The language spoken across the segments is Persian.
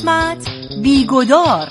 قسمت بیگدار.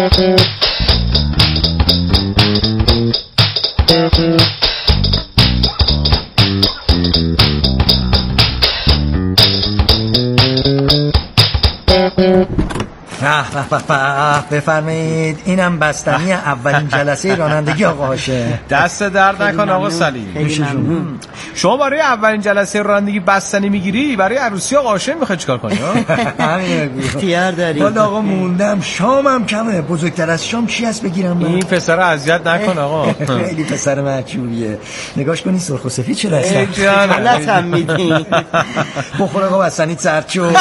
بفرمایید. اینم بستنی اولین جلسه رانندگی آقا هاشه. دست درد نکن آقا سلیم. شما برای اولین جلسه رانندگی بستنی میگیری؟ برای عروسی آقا هاشم میخوای چیکار کنی؟ اختیار داری. والا آقا موندم، شامم کمه. بزرگتر از شام چی هست بگیرم؟ این پسر اذیت نکن آقا. خیلی پسر محجوبیه. نگاش کنی سرخ و سفید چرا هستن؟ غلط هم میدی. بخور آقا بستنی سرد شد.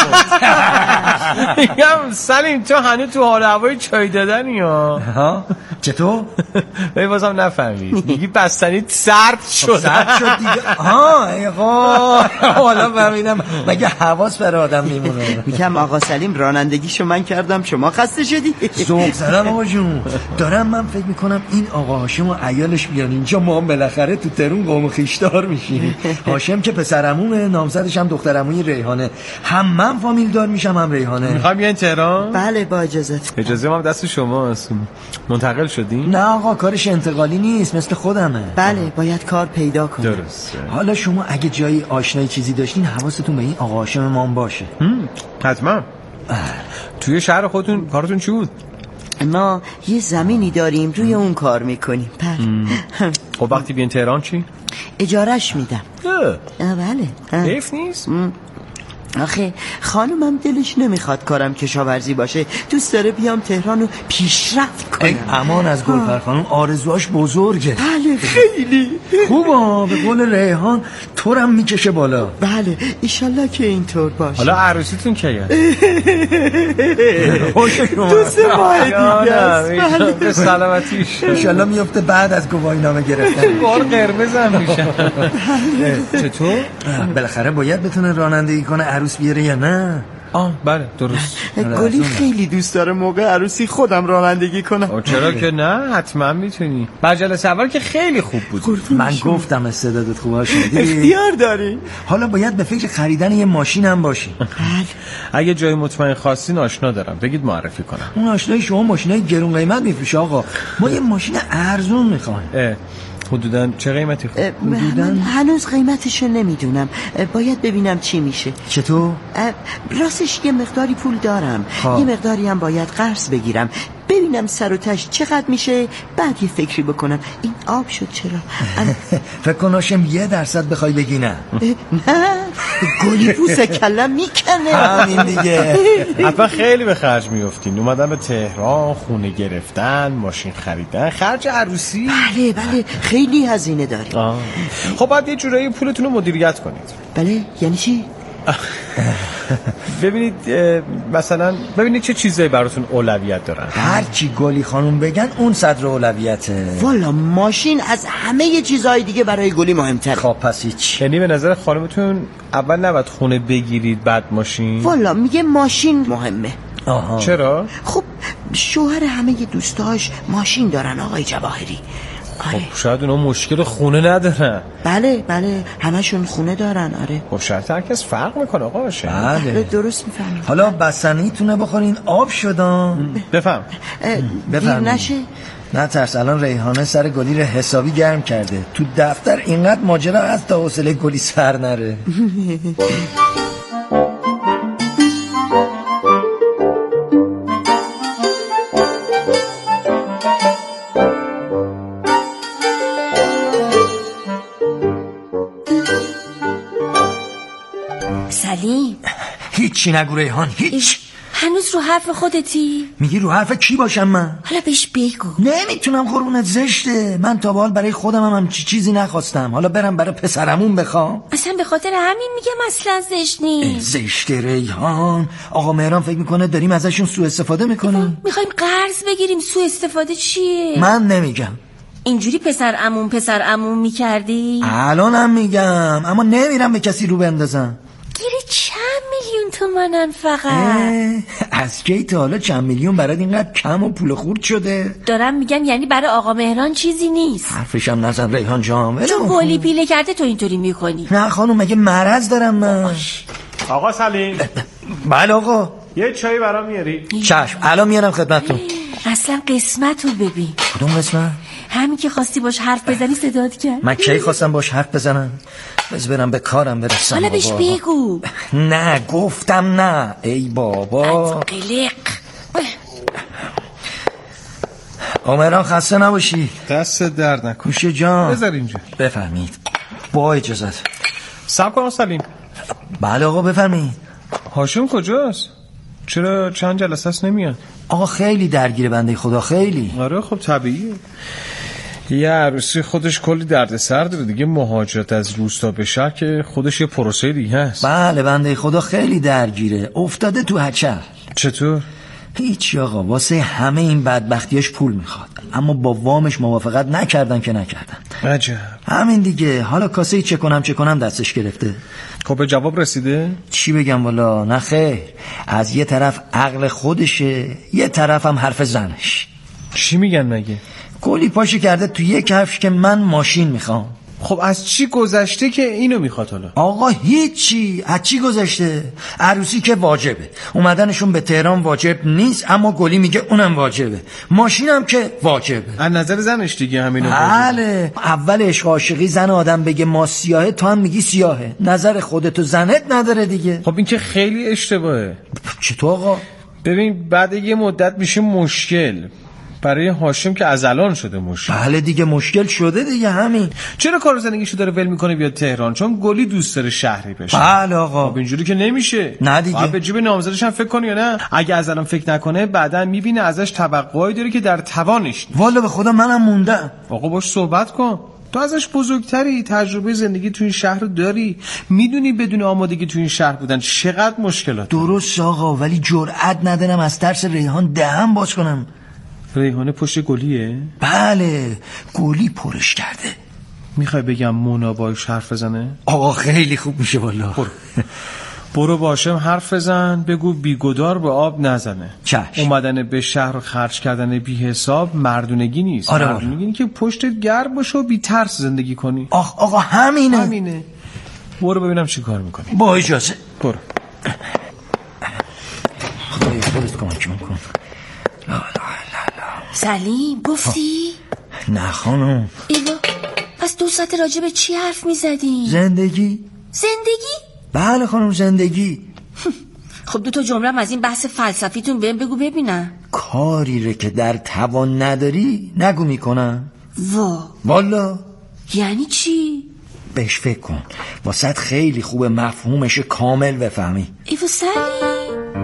میگم سلیم تو هنوز تو حال هوای چای دادنی ها؟ چطور؟ ببین بازم نفهمید. میگی بستنی سرد شد. سرد شد دیگه. آقا حالا فهمیدم. مگه حواس بر آدم میمونه؟ میگم آقا سلیم رانندگیشو من کردم شما خسته شدی؟ ذوق زدم آقا جون. دارم من فکر میکنم این آقا هاشم و عیالش بیان اینجا، ما هم بالاخره تو ترون قوم خویشدار میشیم. هاشم که پسرعمومه، نامزدش هم دخترعموی ریحانه. هم من فامیل دار میشم هم ریحانه. میخوام بیاین تهران؟ بله با اجازت. اجازه ما دست شماست. منتقل شدین؟ نه آقا کارش انتقالی نیست، مثل خودمه. بله باید کار پیدا کنم. درسته. حالا شما اگه جایی آشنایی چیزی داشتین حواستون به این آقا هاشم ما باشه. حتما. توی شهر خودتون کارتون چی بود؟ ما یه زمینی داریم روی اون کار میکنیم. خب وقتی بیان تهران چی؟ اجارش میدم. بله. حیف نیست؟ آخه خانومم دلش نمیخواد کارم کشاورزی باشه، دوست داره بیام تهران رو پیشرفت کنم. امان از گلپر خانم، آرزوهاش بزرگه. بله خیلی خوبه. به قول ریحان تورم میکشه بالا. بله ایشالله که اینطور باشه. حالا عروسیتون کیه؟ دوست ماه دیگه است. به سلامتیش ایشالله میفته بعد از گواهی نامه گرفتن. بار قرمز هم میشه. چطور؟ بالاخره باید بتونه رانندگی کنه، عروس بیاره یا نه؟ بله درست. گلی خیلی دوست داره موقع عروسی خودم رانندگی کنم. چرا که نه، حتما میتونی. بعد جلسه اول که خیلی خوب بود. من گفتم استعدادت خوبه شدی. اختیار داری. حالا باید به فکر خریدن یه ماشین هم باشی. اگه جای مطمئن خواستین آشنا دارم، بگید معرفی کنم. اون آشنای شما ماشینای گرون قیمت میفروشه آقا. ما یه ماشین ارزون میخوایم. حدوداً چه قیمتی خود؟ من هنوز قیمتشو نمیدونم، باید ببینم چی میشه. چطور؟ راستش یه مقداری پول دارم، یه مقداری هم باید قرض بگیرم، ببینم سر و تش چقدر میشه، بعد یه فکری بکنم. این آب شد چرا؟ فکر کناشم 1% بخوای بگی نه. نه گلی پوست کلم میکنه. همین دیگه. حتما خیلی به خرج میافتین. اومدن به تهران، خونه گرفتن، ماشین خریدن، خرج عروسی. بله خیلی هزینه داریم. خب باید یه جورایی پولتون رو مدیریت کنید. بله یعنی چی؟ ببینید مثلا چه چیزایی براتون اولویت دارن. هر چی گلی خانم بگن اون صدر اولویته. والا ماشین از همه چیزهای دیگه برای گلی مهمتره. خب پس هیچ. یعنی به نظر خانمتون اول نباید خونه بگیرید بعد ماشین؟ والا میگه ماشین مهمه. چرا؟ خب شوهر همه دوستاش ماشین دارن آقای جواهری. خب شاید اونا مشکل خونه ندارن. بله همشون خونه دارن. خب شرط هر کس فرق میکنه آقا. بله درست میفهمی. حالا بستنیتونه بخورین آب شدن. بفهم دیر نشه. نه ترس، الان ریحانه سر گلی رو حسابی گرم کرده. تو دفتر اینقدر ماجرا هست تا حوصله گلی سر نره. سلیم هیچی نگو ریحان، هیچ. هنوز رو حرف خودتی؟ میگی رو حرف کی باشم من؟ حالا بهش بگو. نمیتونم قربونت، زشته. من تا به حال برای خودم هم چیزی نخواستم، حالا برم برای پسرمون بخوام؟ اصلا به خاطر همین میگم اصلا زشت نیست. زشته ریحان. آقا مهران فکر میکنه داریم ازشون سوء استفاده میکنیم. میخوایم قرض بگیریم، سوء استفاده چیه؟ من نمیگم. اینجوری پسر عموم میکردی؟ الانم میگم، اما نمیرم به کسی رو بندازم. گیری چند میلیون تومنن فقط؟ از کی تا حالا چند میلیون برات اینقدر کم و پول خورد شده؟ دارم میگم یعنی برای آقا مهران چیزی نیست. حرفشم نزن ریحان جان. چون گلی پیله کرده تو اینطوری میکنی. نه خانم، مگه مرض دارم من؟ آقا سلیم. بله آقا. یه چای برام میاری؟ چشم الان میارم خدمتتون. اصلا قسمت رو ببین. کدوم قسمت؟ همین که خواستی باش حرف بزنی صدات کرد. من کی خواستم باش حرف بزنم؟ بس برم به کارم برسم. حالا بهش بگو. نه گفتم نه. ای بابا قلق. مهران خسته نباشی. دست درد نکن. کوشه جان بذار اینجا. بفرمید. با اجازت. صبر کن سلیم. بله آقا بفرمید. هاشم کجاست؟ چرا چند جلسه است نمیاد؟ آقا خیلی درگیره بنده خدا، خیلی. آره خب طبیعیه. یه عروسی خودش کلی دردسر داره دیگه. مهاجرت از روستا به شهر که خودش یه پروسه دیگه هست. بله بنده خدا خیلی درگیره، افتاده تو هچل. چطور؟ هیچ آقا، واسه همه این بدبختیاش پول میخواد، اما با وامش موافقت نکردن که نکردن. عجب. همین دیگه. حالا کاسه چه کنم دستش گرفته. خب به جواب رسیده؟ چی بگم والا، نه خیر. از یه طرف عقل خودشه، یه طرف هم حرف زنش. چی میگن مگه؟ کلی پاشو کرده تو یک حرفش که من ماشین میخوام. خب از چی گذشته که اینو میخواد حالا؟ آقا هیچی. از چی گذشته؟ عروسی که واجبه، اومدنشون به تهران واجب نیست، اما گلی میگه اونم واجبه، ماشینم که واجبه. از نظر زنش دیگه همینو. بله. اول عشق عاشقی زن آدم بگه ما سیاهه، تو هم میگی سیاهه، نظر خودتو زنت نداره دیگه. خب این که خیلی اشتباهه. چطور آقا؟ ببین بعد یه مدت میشه مشکل برای هاشم که از الان شده مشکل. بله دیگه مشکل شده دیگه. همین. چرا کار زندگیشو داره ول میکنه بیاد تهران؟ چون گلی دوست داره شهری بشه. بله آقا. خب اینجوری که نمیشه. نه دیگه. باید به جیب نامزدش هم فکر کنی یا نه؟ اگه از الان فکر نکنه بعدا میبینه ازش توقعی داره که در توانش نیست. والا به خدا منم موندم. آقا باش صحبت کن. تو ازش بزرگتری، تجربه زندگی تو این شهر رو داری، میدونی بدون آمادگی تو این شهر بودن چقدر مشکلات. درست آقا، ولی جرئت ندارم از ترس ریحان دهن باز کنم. ریحانه پشت گلیه؟ بله گلی پرش کرده. میخوای بگم مونا باش حرف بزنه؟ آقا خیلی خوب میشه والا. برو باشم حرف بزن، بگو بیگدار به آب نزنه. چشم. اومدن به شهر و خرج کردن بی حساب مردونگی نیست. آره مردونگی اینه که پشتت گرم باشه و بی ترس زندگی کنی. آقا همینه. برو ببینم چی کار میکنی. با اجازه. برو. خدای خودت کمک کن. سلیم گفتی؟ نه خانم. ایوا پس 2 ساعت راجع به چی حرف میزدی؟ زندگی. بله خانم زندگی. خب 2 جمله هم از این بحث فلسفیتون بهم بگو ببینم. کاری رو که در توان نداری نگو میکنم. والا. یعنی چی؟ بهش فکر کن، واسه خیلی خوبه مفهومش کامل بفهمی. ایوا سلیم.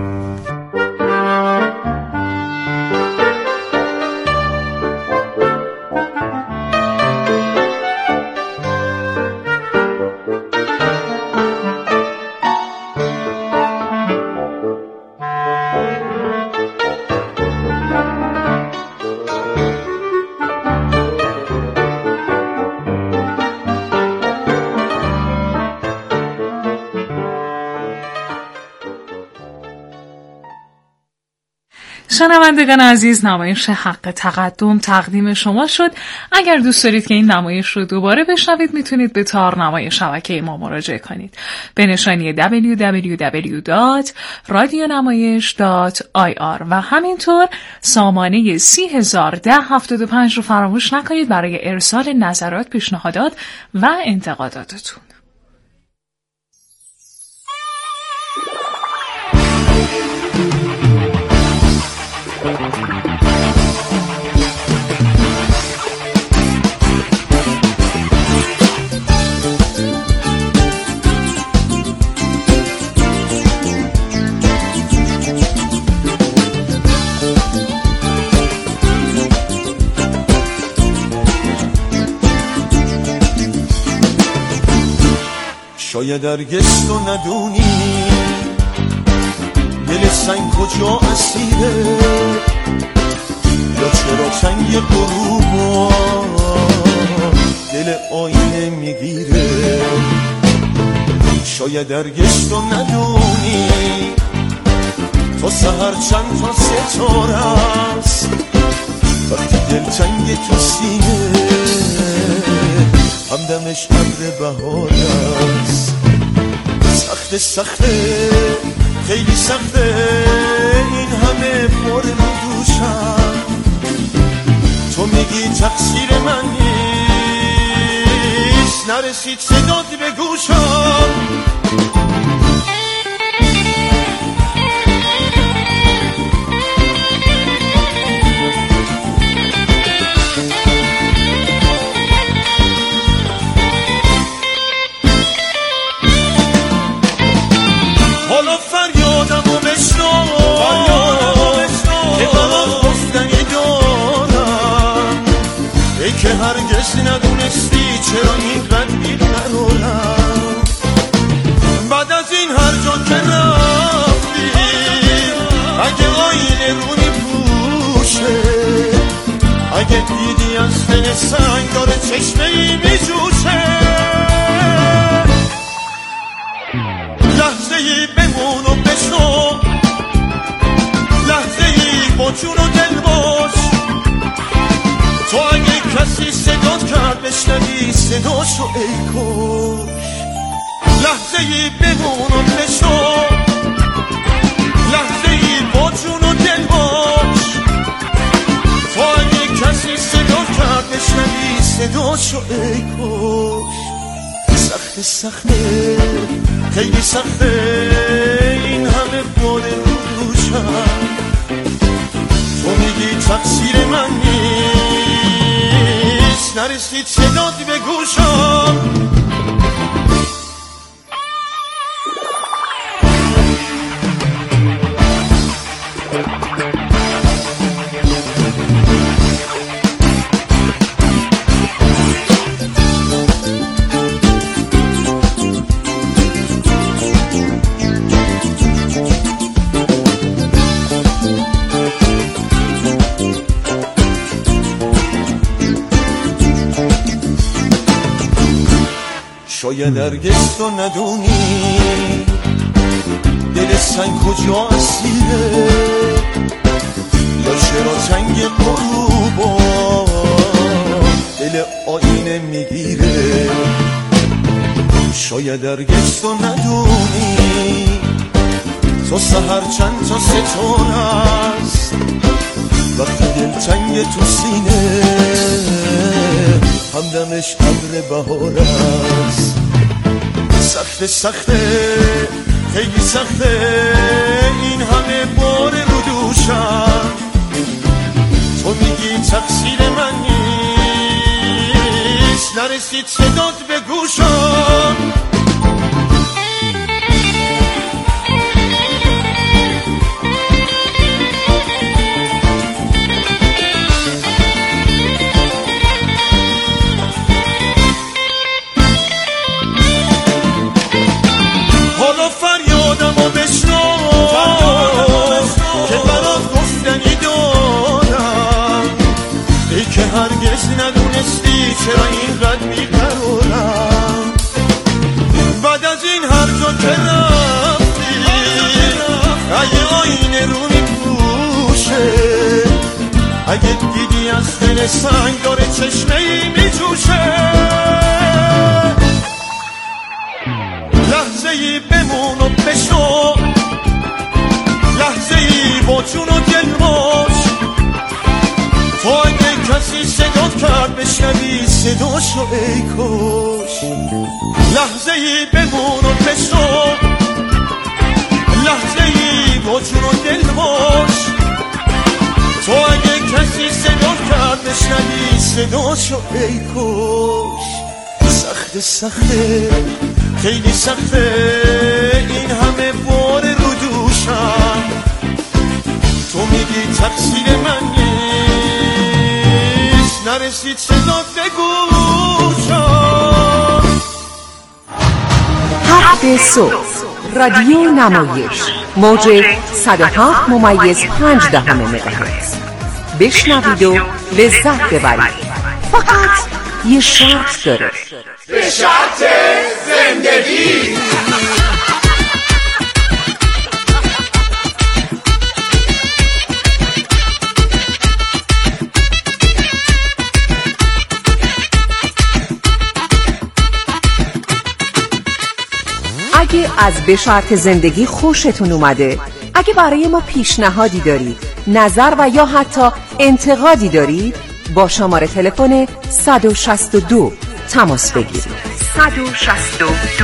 شنوندگان عزیز، نمایش حق تقدم تقدیم شما شد. اگر دوست دارید که این نمایش رو دوباره بشنوید میتونید به تارنمای شبکه ما مراجعه کنید به نشانی www.radionamayish.ir و همینطور سامانه 301075 رو فراموش نکنید برای ارسال نظرات، پیشنهادات و انتقاداتتون. شاید هرگز تو ندونی دل سنگ کجا اسیره، یا چرا سنگ غروب دل آینه میگیره. شاید هرگز تو ندونی تا سحر چند تا ستاره است، وقتی دل تنگ تو سینه همدمش ابر بهار است. سخته خیلی سخته این همه بار رو دوشم تو میگی تقصیر من نیست نرسید صدات به گوشم حالا فریادم و بشنو که برات گفتنی دارم ای که هرگز ندونستی چرا اینقدر بی‌قرارم بعد از این هر جا که رفتی اگه آینه رونی پوشه اگه دیدی از دل سنگ داره چشمه‌ای میجوشه لحظه‌ای بمون و بشنو لحظه‌ای با جون و دل باش تو اگه کسی صدات کرد بشنوی صداشو ای کاش لحظه‌ای بمون و بشنو لحظه‌ای با جون و دل باش تو اگه کسی صدات کرد بشنوی صداشو ای کاش سخته سخته خیلی سخته این همه بار رو دوشم تو میگی تقصیر من نیست نرسید صدات به گوشم شاید هرگز تو ندونی دل سنگ کجا اسیره یا چرا جنگ غروبا دل آینه میگیره شاید هرگز تو ندونی تو سحر چند تا ستاره است وقتی دلتنگ تو سینه همدمش ابر بهار است سخته سخته خیلی سخته این همه بار رو دوشم تو میگی تقصیر من نیست نرسید صدات به گوشم هرگز ندونستی چرا اینقدر بی‌قرارم بعد از این هر جا که رفتی اگه آینه رو میپوشه اگه دیدی از دل سنگ داره چشمه‌ای میجوشه لحظه‌ای بمون و بشو لحظه‌ای با جون و دل باش تو اگه کسی صدات کرد بشنوی صداشو ای کاش لحظه‌ای بمون و بشو لحظه‌ای با جون و دل باش تو اگه کسی صدات کرد بشنوی صداشو ای کاش سخته سخته خیلی سخته این همه بار رو دوشم تو میگی تقصیر من نیست نرسید صدات به گوشم هفت صبح رادیو نمایش موج 107.5 مگاهرتز بشنوید و لذت ببرید فقط یه شرط داره به شرط زندگی اگه از به شرط زندگی خوشتون اومده؟ اگه برای ما پیشنهادی دارید، نظر و یا حتی انتقادی دارید، با شماره تلفن 162 تماس بگیرید. 162.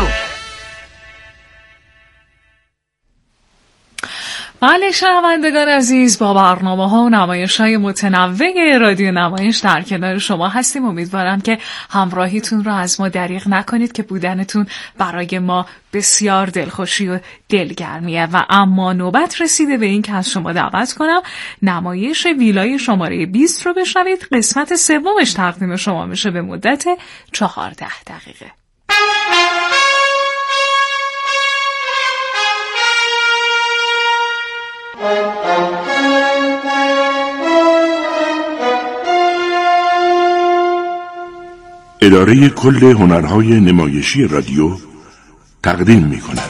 بله شنوندگان عزیز، با برنامه‌ها و نمایش‌های متنوع رادیو نمایش در کنار شما هستیم. امیدوارم که همراهیتون رو از ما دریغ نکنید که بودنتون برای ما بسیار دلخوشی و دلگرمیه. و اما نوبت رسیده به این که از شما دعوت کنم نمایش ویلای شماره 20 رو بشنوید. قسمت سومش تقدیم شما میشه به مدت 14 دقیقه. اداره کل هنرهای نمایشی رادیو تقدیم می کند.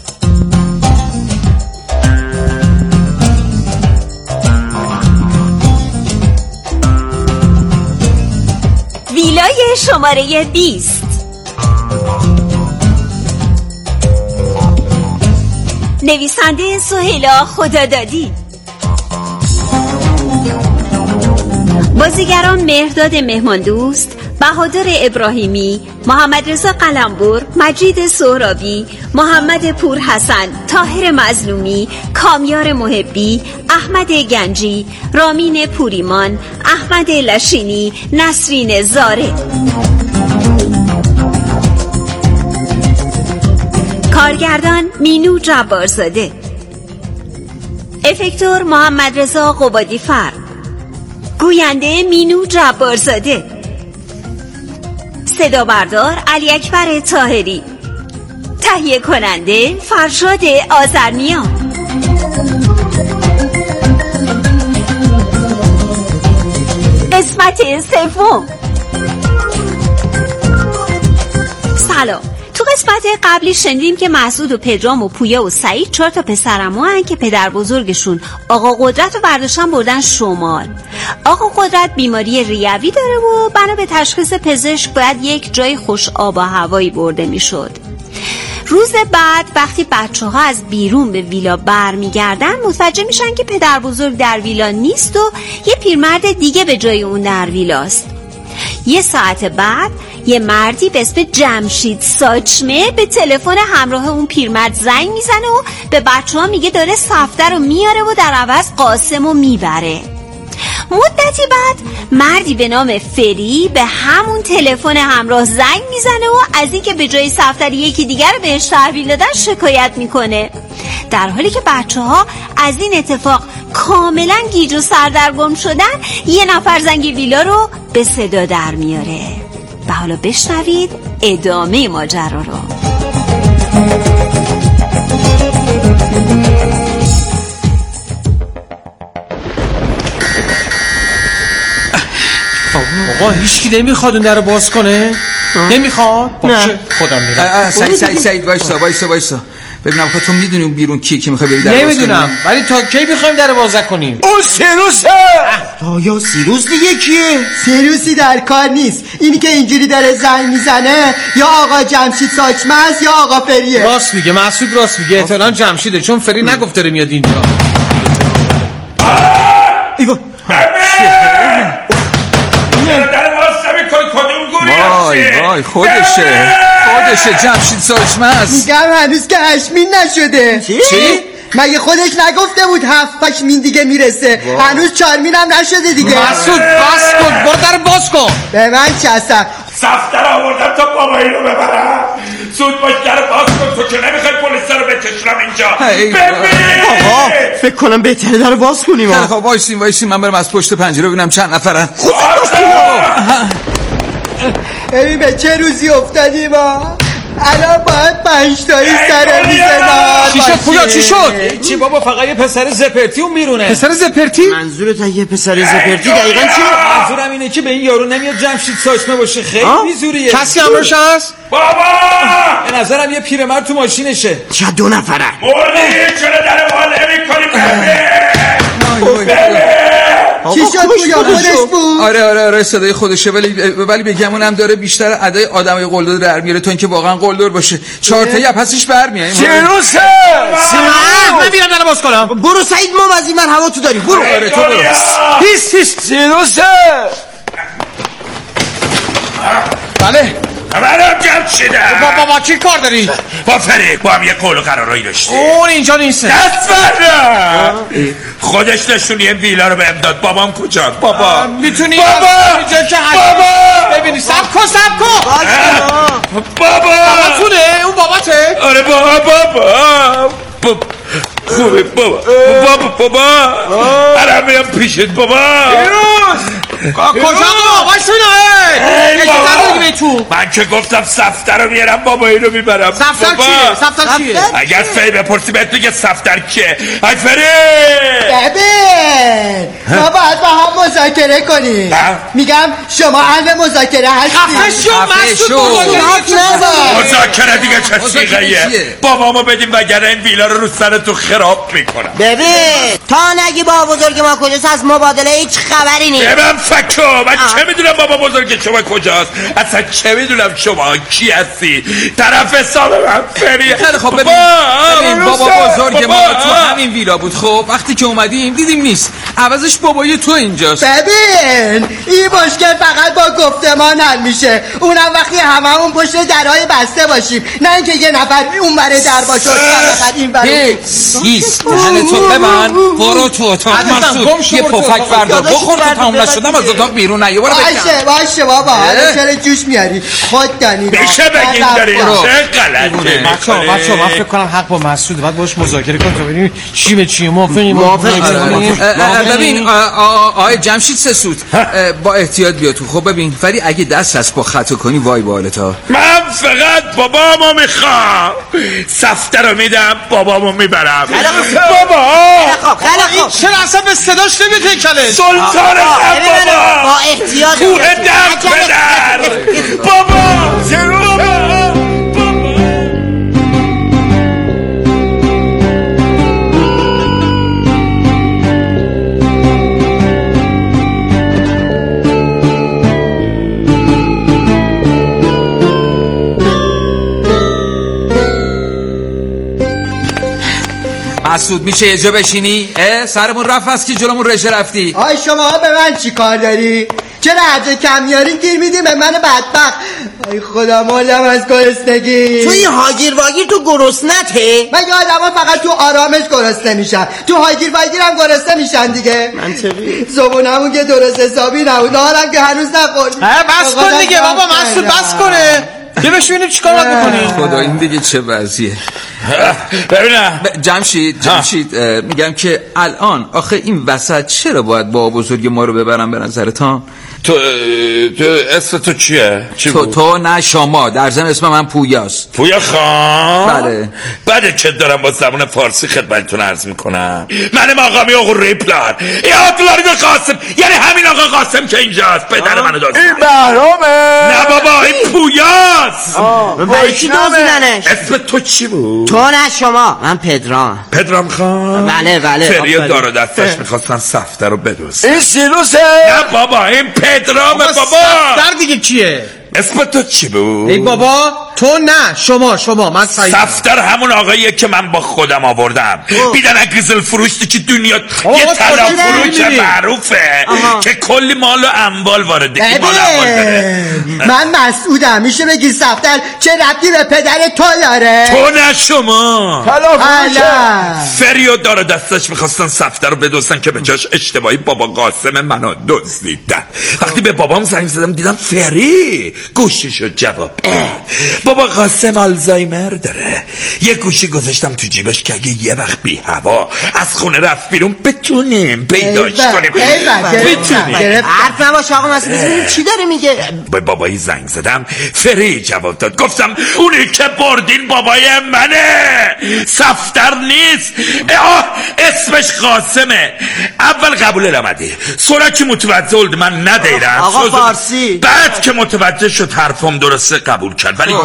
ویلای شماره 20. نویسنده سهیلا خدادادی. بازیگران مهرداد مهماندوست، بهادر ابراهیمی، محمد رضا قلمبر، مجید سهرابی، محمد پورحسن، طاهر مظلومی، کامیار محبی، احمد گنجی، رامین پوریمان، احمد لشینی، نسرین زاره. کارگردان مینو جبارزاده. افکتور محمد رضا قبادی فر. گوینده مینو جبارزاده. صدا بردار علی اکبر طاهری. تهیه کننده فرشاد آذرنیان. قسمت سوم. سلام. تو قسمت قبلی شنیدیم که مسعود و پدرام و پویا و سعید 4 تا پسرعمو هن که پدر بزرگشون آقا قدرت رو برداشتن بردن شمال. آقا قدرت بیماری ریوی داره و بنا به تشخیص پزشک باید یک جای خوش آب و هوایی برده میشد. روز بعد وقتی بچه‌ها از بیرون به ویلا برمیگردن متوجه میشن که پدر بزرگ در ویلا نیست و یه پیرمرد دیگه به جای اون در ویلاست. یه ساعت بعد یه مردی به اسم جمشید ساچمه به تلفن همراه اون پیرمرد زنگ میزنه و به بچه‌ها میگه داره سفته رو میاره و در عوض قاسم رو میبره. مدتی بعد مردی به نام فری به همون تلفن همراه زنگ میزنه و از اینکه به جای سفتر یکی دیگر رو بهش تحویل دادن شکایت میکنه، در حالی که بچه‌ها از این اتفاق کاملا گیج و سردرگم شدن. یه نفر زنگ ویلا رو به صدا در میاره. و حالا بشنوید ادامه ماجرا رو. آقا هیچکی نمیخواد اون در رو باز کنه؟ نمیخواد؟ باشه خودم میرم. سعید وایسا ببینم تو میدونی اون بیرون کی میخواد بری در باز کنه؟ نمیدونم، ولی تا کی میخوایم در رو باز کنیم؟ اون سیروسه. یا سیروس دیگه کیه؟ سیروسی در کار نیست. اینی که اینجوری داره زنگ میزنه یا آقا جمشید ساچمه است یا آقا فریه. راست میگه مسعود، راست میگه. احتمالاً جمشیده چون فری نگفت داره میاد اینجا. ایوا وای خودشه جمشید ساچمه است. میگم هنوز که 8 مین نشده. چی؟ مگه خودش نگفته بود 7-8 مین دیگه میرسه؟ هنوز 4 مین هم نشده دیگه. مسعود باز کن، برو در باز کن. به من چسب سفتر آوردم تا بابایی رو ببرم. زود باش در باز کن، تو که نمیخوای پلیس رو بکشرم اینجا. ببین آقا فکر کنم بهتره در باز کنیم. خب وایسین من برم از پشت پنجره ببینم چند نفرن. ببین به چه روزی افتادیم ما. الان باید 5 تایی سر میز ما. چی شد پویا چی شد؟ چی بابا فقط یه پسر زپرتی اون بیرونه. پسر زپرتی؟ منظورت یه پسر زپرتی دقیقاً چیه؟ منظورم اینه که به این یارو نمیاد جمشید ساچمه باشه. خیلی بیزوریه. کسی همراهش هست؟ بابا به نظرم یه پیرمرد تو ماشینشه. چه 2 نفره؟ مردی چرا در وال نمی کنیم؟ چی شد پویا؟ خودش بود؟ آره صدای خودشه، ولی بگمونم داره بیشتر ادای آدمای قلدر در میاره تا اینکه واقعا قلدر باشه. 4 تایی پسش برمیاد. سینوسه من میرم در باز کنم. برو سعید موازی، من هوا تو داری. برو. آره تو برو. هیس سینوسه. بله منم جمشیدم. بابا چی کار داری؟ با فرید با هم یه قول و قرارایی داشتیم. اون اینجا نیست. دست برم. خودش نشونی ویلا رو بهم داد. بابام کجاست؟ بابا میتونی بابا بابا ببینی سب کن بابا تونه اون باباته؟ آره بابا خوبه بابا الان میام پیشت بابا. کجا باباشونه؟ من که گفتم سفتر رو میارم بابا اینو میبرم. سفتر چیه؟ اگر فری بپرسی بهت میگه سفتر کیه. ای فری ببین ما باید با هم مذاکره کنیم. میگم شما اهل مذاکره هستی؟ مذاکره دیگه چه سیغهیه؟ بابامو بدیم وگرنه این ویلا رو سرتو خراب میکنم. ببین تا نگی با بزرگ ما کجاست از مبادله هیچ خبری نیست. ببین فکو من چه میدونم بابا بزرگ شما کجاست؟ اصلا چه میدونم شما کی هستی؟ طرف حساب من فریه. خیلی خب ببین بابا بزرگ ما تو همین ویلا بود. خب وقتی که اومدیم دیدیم نیست، عوضش بابای تو اینجاست. ببین این مشکل فقط با گفتمان حل میشه، اونم وقتی هممون پشت درهای بسته باشیم، نه اینکه یه نفر اون بره در باشه فقط این بره. سیس تو ببن برو تو اتاق مسعود یه پفک بردار بخور تا تمام نشدم از اتاق بیرون نیا. برو باشه بابا حالا چرا جوش میاری؟ خود دانی میشه بگیم داریم چه غلطه. بچه‌ها من فکر کنم حق با مسعود، باید باش مذاکره کنیم تا ببینیم چی به چیه. موافقیم؟ ببین آقای جمشید سسود با احتیاط بیا تو. خب ببین فری اگه دست از پا خطا کنی وای به حالتا. من فقط بابامو میخوام، سفته رو میدم بابامو میبرم. بابا این چرا اصلا به صداش نمیتکنه؟ سلطان بابا با احتیاط کوه دم پدر بابا مسعود میشه یه جا بشینی؟ سرمون رفت از که جلومون رژه رفتی. آی شما به من چی کار داری؟ چرا هرچه کم میارین گیر میدیم به من بدبخت؟ آی خدا مردم از گرسنگی. تو این هاگیر واگیر تو گرسنته؟ مگه آدم فقط تو آرامش گرسنه میشن، تو هاگیر واگیر هم گرسنه میشن دیگه. منطقی. زبونمون که درست حسابی نبود، نهارم که هنوز نخوردیم. بس کن دیگه بابا مسعود بس کنه. بیا ببینیم چیکار باید بکنیم. خدا این دیگه چه وضعیه. ببینم جمشید میگم که الان آخه این وسط چرا باید با بزرگ ما رو ببرم به نظرتان؟ تو اسم تو چیه؟ تو نه شما، در ضمن اسم من پویاست. پویا خان؟ بله. بعد که دارم با زبان فارسی خدمتتون عرض میکنم من مقامی آقا ریپلار یا پلارید قاسم، یعنی همین آقا قاسم که اینجاست پدر منو داشت. این بهرامه؟ نه بابا این پویاست. کی دوزیدنش؟ اسم تو چی بود؟ تو نه شما، من پدرام خان؟ بله فریاد دار و دستش میخواستن سفته رو بدوزن. این سینوسه؟ نه بابا این پدرام بابا. سفتر دیگه کیه؟ اسم تو چی بود؟ ای بابا تو نه شما من سعید. سفتر همون آقاییه که من با خودم آوردم. بیدن گزل فروشتی که دنیا یه طلا فروش معروفه که کلی مال و اموال وارد این مال اموال داره. من مسعودم، میشه بگی سفتر چه ربطی به پدر تو داره؟ تو نه شما. طلا فروشه. فریاد داره دستش میخواستن سفتر رو بدوزن که به جاش اشتباهی بابا قاسم منو دزدیدن. وقتی به بابام زنگ زدم دیدم فری گوشیشو جواب بابا قاسم آلزایمر داره. یه گوشی گذاشتم تو جیبش که اگه یه وقت بی هوا از خونه رفت بیرون بتونیم پیداش کنیم. بتونیم. حرف نباش آقا مسعود، ببینیم چی داره میگه. به بابایی زنگ زدم، فری جواب داد. گفتم اونی که بردین بابای منه، سفتر نیست. اسمش قاسمه. اول قبول نمدی، sonra که متوجه oldu من ندیرم آقا فارسی. بعد که متوجه شد حرفم درسته قبول کرد، ولی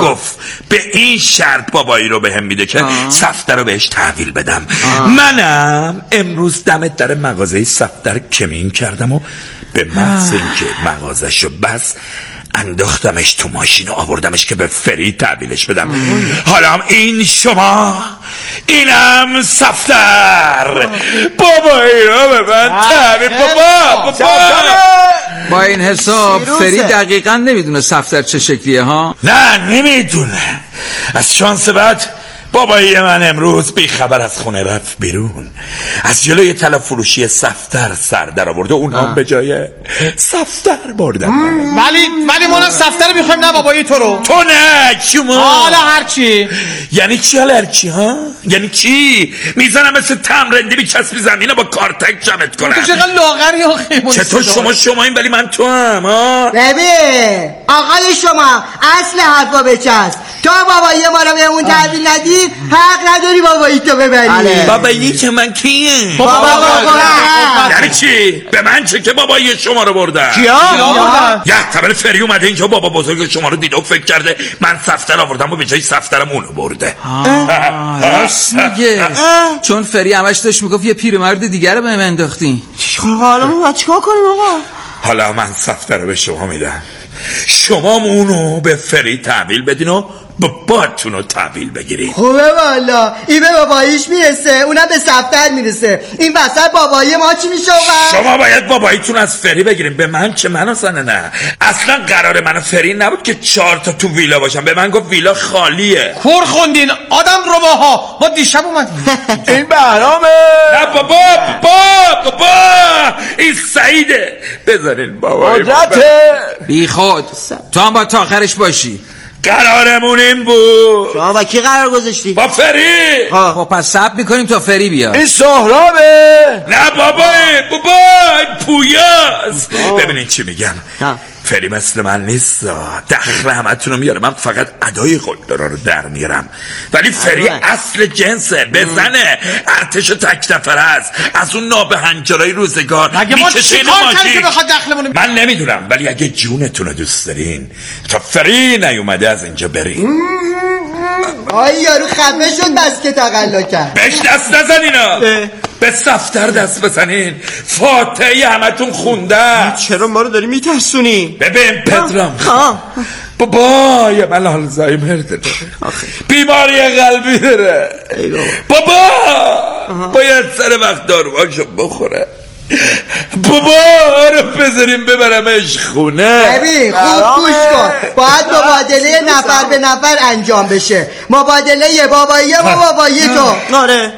گفت به این شرط بابایی رو بهم میده که صفدر رو بهش تحویل بدم. منم امروز دم در مغازه صفدر کمین کردم و به محض اینکه مغازه‌شو بس انداختمش تو ماشین و آوردمش که به فری تحویلش بدم. حالا هم این شما، اینم صفدر، بابایی رو به من تحویل. بابا با این حساب فری دقیقا نمیدونه صفدر چه شکلیه ها؟ نه نمیدونه. از شانس بعد بابایی من امروز بی خبر از خونه رفت بیرون، از جلوی طلا فروشی صفدر سر در آورده، اونها به جای صفدر بردن. ولی ما صفدر میخوایم، نه بابایی تو رو. تو نه شما. حالا هرچی. یعنی چی حالا هرچی ها؟ یعنی چی؟ میزنم مثل تمرندی بیچسبی زمینه با کارتک جمعت کنم. تو چقدر لاغری آخه. چطور شما این ولی من تو هم ها؟ ببین آقای شما اصل حرفا بچست. تو بابایی ما رو به اون تحویل ندی، حق نداری بابایی تو ببری. بابایی که من کیه؟ بابا یعنی چی؟ به من چه که بابایی شما رو بردن؟ کیا؟ یه تبر فری اومده اینجا، بابا بزرگ شما رو دیده و فکر کرده من صفدر آوردم و به جای صفدرم اونو برده. راست میگه، چون فری همش داشت میگفت یه پیرمرد دیگر رو بهم انداختی. حالا ما باید چیکار کنیم آقا؟ حالا من صفدر رو به شما میدم، شما اونو به فری تحویل بدین و باباتون رو تحویل بگیرید. خوبه والا، این به باباییش میرسه، اونم به صفدر میرسه. این وسط بابایی ما چی میشه؟ شما باید باباییتون از فری بگیریم. به من چه؟ من اصلا نه، اصلا قرار من و فری نبود که 4 تا تو ویلا باشم. به من گفت ویلا خالیه. کور خوندین آدم رباها. ما دیشب اومدیم. این بهرامه. نه بابا این سعیده. بذارین بابایی بی خود تو هم باید تا آخرش باشی. قرارمون این بود. شما با کی قرار گذاشتی؟ با فری. خب پس صبر میکنیم تا فری بیاد. این سهرابه. نه بابا پویاست. ببینید چی میگم، فری مثل من نیست، دخل همتون رو میاره، من فقط ادای قلدرها رو در میارم. ولی فری اصل جنسه، بزنه، ارتش تک نفره است، از اون نابهنجارای روزگار میکشه این ماشین. من نمیدونم، ولی اگه جونتون رو دوست دارین تا فری نیومده از اینجا برین. آی یارو خفه شد بس که تقلا کرد. بهش دست نزنینا، به صفدر دست بزنین. فاتحه همتون خوندن. چرا ما رو داری میترسونی؟ ببین پدرام، بابا یه من آلزایمر داره، بیماری قلبی داره، بابا باید سر وقت داروهاشو بخوره. بابا رو بذاریم ببرمش خونه. ببین خوب گوش کن، باید مبادله نفر به نفر انجام بشه. مبادله بابایی و بابایی تو. آره.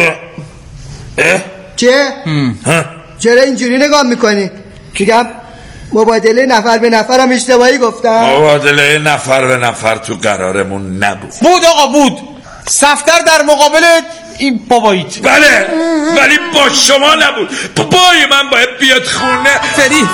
چه؟ چرا اینجوری نگاه میکنی؟ میگم مبادله نفر به نفرم اشتباهی گفتم. مبادله نفر به نفر تو قرارمون نبود. بود آقا بود. صفدر در مقابل این باباییت. بله ولی با شما نبود. بابای من باید بیاد خونه. فری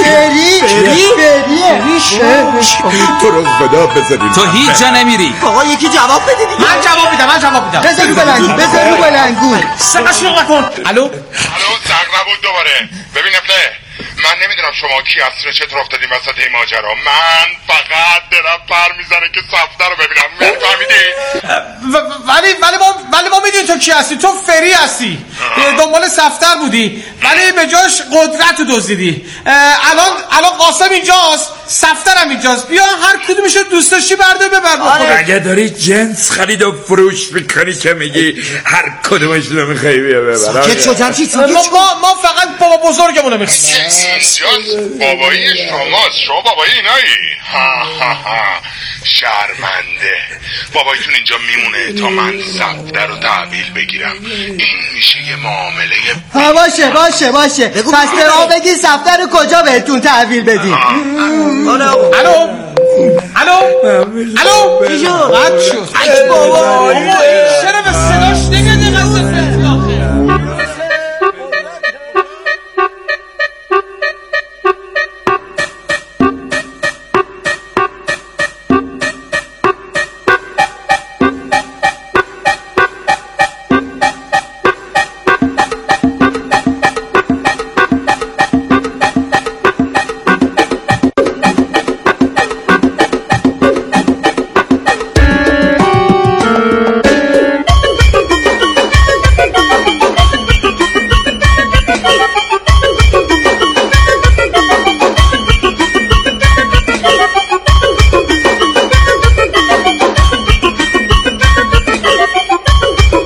تو رو خدا بذاریم. تو هیچ جا نمیری. آقا یکی جواب بده دیگه. من جواب میدم. بذار بلنگو. سقش رو نکن. الو زنگ نبود دوباره. ببین افله، من نمیدونم شما کی اصلا چطور افتادین وسط این ماجرا. من فقط دلم پر میزنه که صفدر رو ببینم. فهمیدی؟ ولی ما میدونی تو کی هستی. تو فری هستی، دنبال صفدر بودی ولی به جاش قدرت رو دزدیدی. الان قاسم اینجاست، صفدر هم اینجاست. بیا هر کدومشو دوست داشتی برده ببر بخوره. اگه داری جنس خرید و فروش میکنی که میگی هر کدومش رو میخوایی بیا ببر. ساکت شدم چی؟ ما فقط بابا بزرگمونو میخوایم. بابایی شماست. شما بابایی اینایی. شرمنده. باباییتون اینجا میمونه تا من صفدر رو تحویل بگیرم. این میشه یه معامله. باشه پس به ما بگی صفدر رو کجا بهتون تحویل بدیم. الو چی شد؟ بابا